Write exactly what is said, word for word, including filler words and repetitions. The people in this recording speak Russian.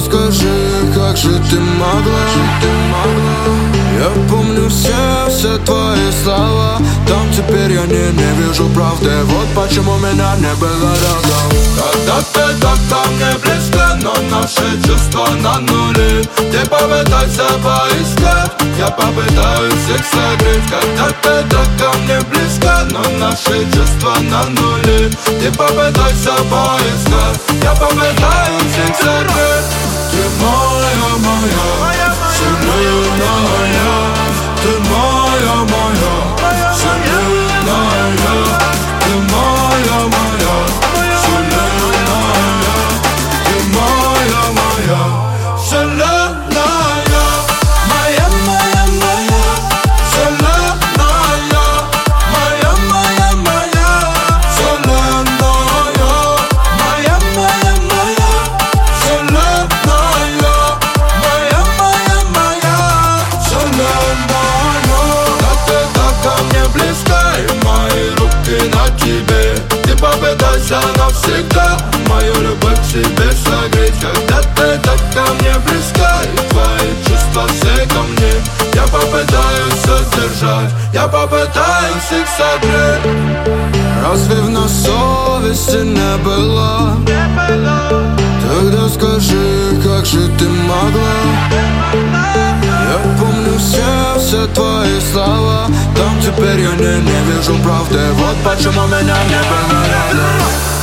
скажи, как же ты могла? Я помню все, все твои слова. Там теперь я не, не вижу правды. Вот почему меня не было рядом. Когда ты так ко мне близко, но наши чувства на нуле. Ты попытайся поискать, я попытаюсь их согреть. Когда ты так ко мне близко, но наши чувства на нуле. Ты попытайся поискать, я попытаюсь их согреть. Ты моя, моя, вселенная. Ты моя, моя, вселенная. Ты моя, моя, вселенная. Ты моя, моя, вселенная. Моя, моя, моя, вселенная. Моя, моя, моя, вселенная. Моя, моя, моя, вселенная. Моя, моя, моя, вселенная. Да ты так ко мне близко, и мои руки на тебе. Ты попытайся навсегда мою любовь к себе согреть. Когда ты так ко мне близко, и твои чувства все ко мне. Я попытаюсь все сдержать, я попытаюсь их согреть. Разве в нас совести не было? Тогда скажи, как же ты могла? Я помню все, все твои слова. Там теперь я не, не вижу правды. Вот почему меня не было рядом.